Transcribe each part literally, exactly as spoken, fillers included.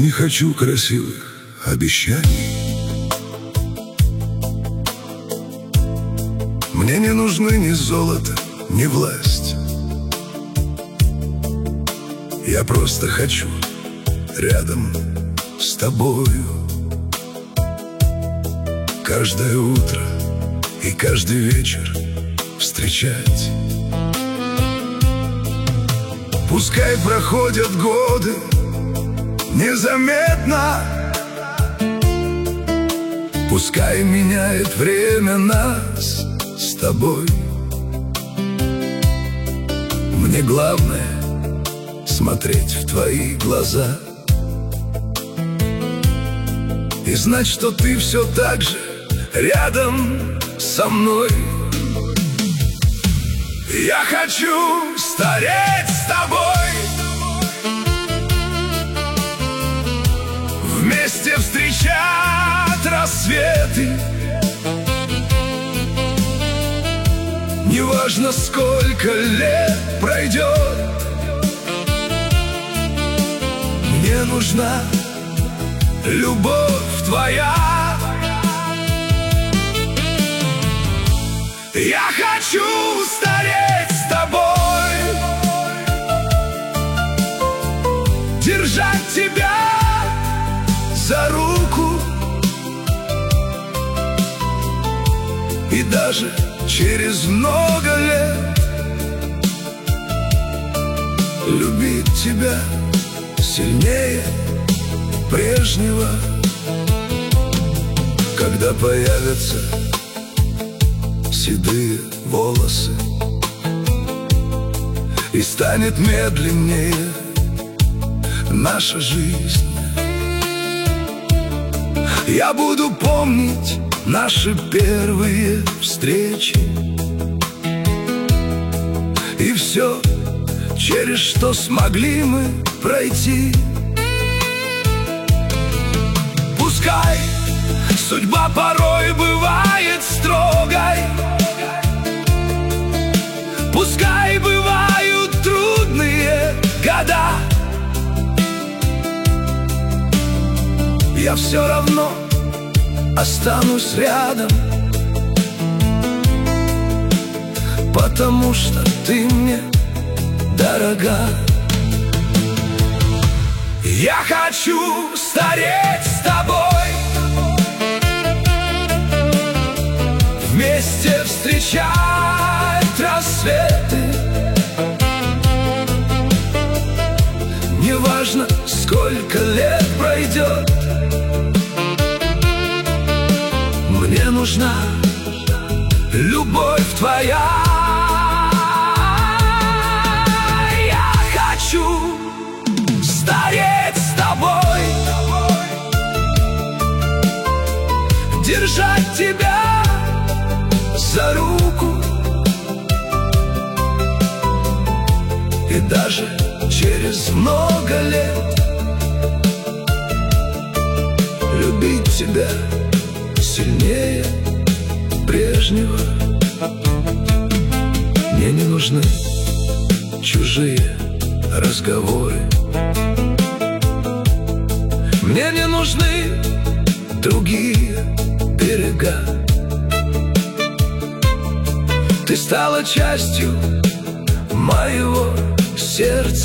не хочу красивых обещаний. Мне не нужны ни золото, ни власть. Я просто хочу рядом с тобою каждое утро и каждый вечер встречать. Пускай проходят годы незаметно, пускай меняет время нас с тобой. Мне главное смотреть в твои глаза и знать, что ты все так же рядом со мной. Я хочу стареть с тобой, вместе встречать рассветы. Неважно, сколько лет пройдет, мне нужна любовь твоя. Я хочу стареть с тобой, держать тебя за руку и даже через много лет любить тебя сильнее прежнего. Когда появятся седые волосы и станет медленнее наша жизнь, я буду помнить наши первые встречи и все, через что смогли мы пройти. Пускай судьба порой бывает строгой, пускай бывают трудные года, я все равно останусь рядом, потому что ты мне дорога. Я хочу стареть с тобой, вместе встречать рассветы. Неважно, сколько лет пройдет, мне нужна любовь твоя. Я хочу стареть с тобой, держать тебя за руку и даже через много лет любить тебя сильнее прежнего. Мне не нужны чужие разговоры, мне не нужны другие берега. Ты стала частью моего сердца,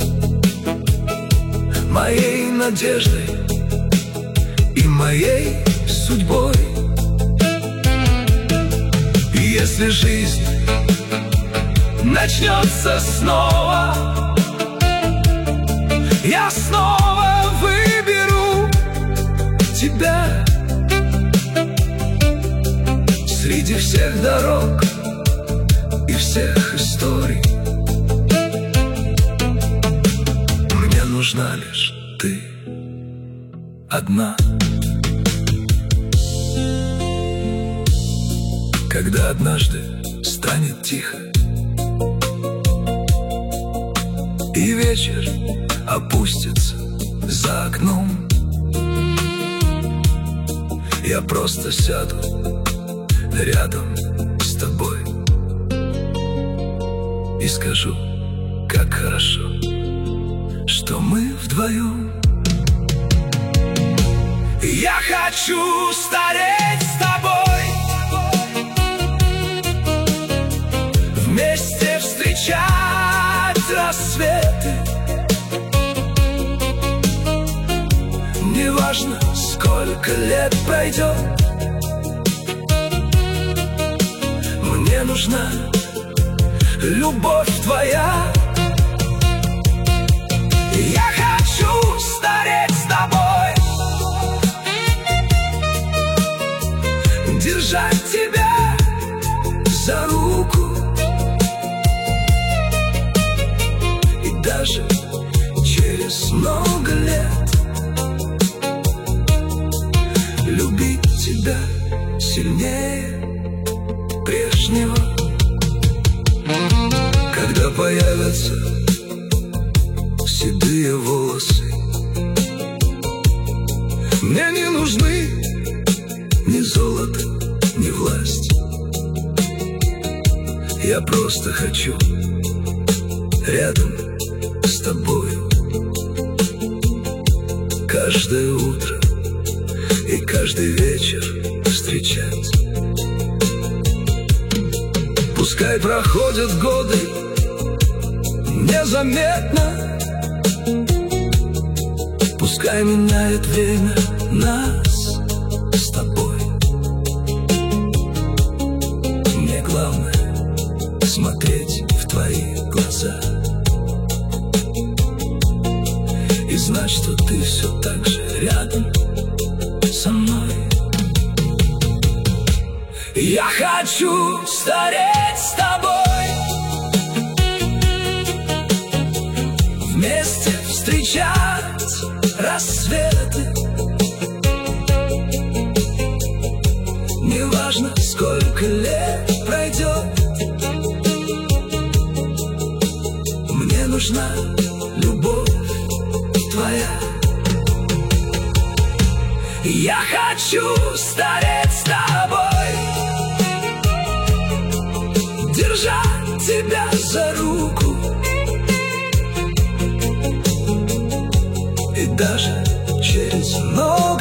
моей надеждой и моей судьбой. И если жизнь начнется снова, я снова выберу тебя среди всех дорог и всех историй. Мне нужна лишь ты одна. Когда однажды станет тихо и вечер опустится за окном, я просто сяду рядом с тобой и скажу, как хорошо, что мы вдвоем. Я хочу стареть с тобой, вместе встречать рассветы. Неважно, сколько лет пройдет, мне нужна любовь твоя. Я хочу стареть с тобой, держать тебя за руку и даже через много лет любить тебя сильнее прежнего. Когда появятся седые волосы, мне не нужны ни золото, ни власть. Я просто хочу рядом с тобою каждое утро и каждый вечер встречать. Пускай проходят годы незаметно, пускай меняет время нас с тобой. Мне главное смотреть в твои глаза и знать, что ты все так же рядом со мной. Я хочу стареть с тобой, вместе встречать рассветы. Неважно, сколько лет пройдет, мне нужна любовь твоя. Я хочу стареть с тобой, держать тебя за руку и даже через ночь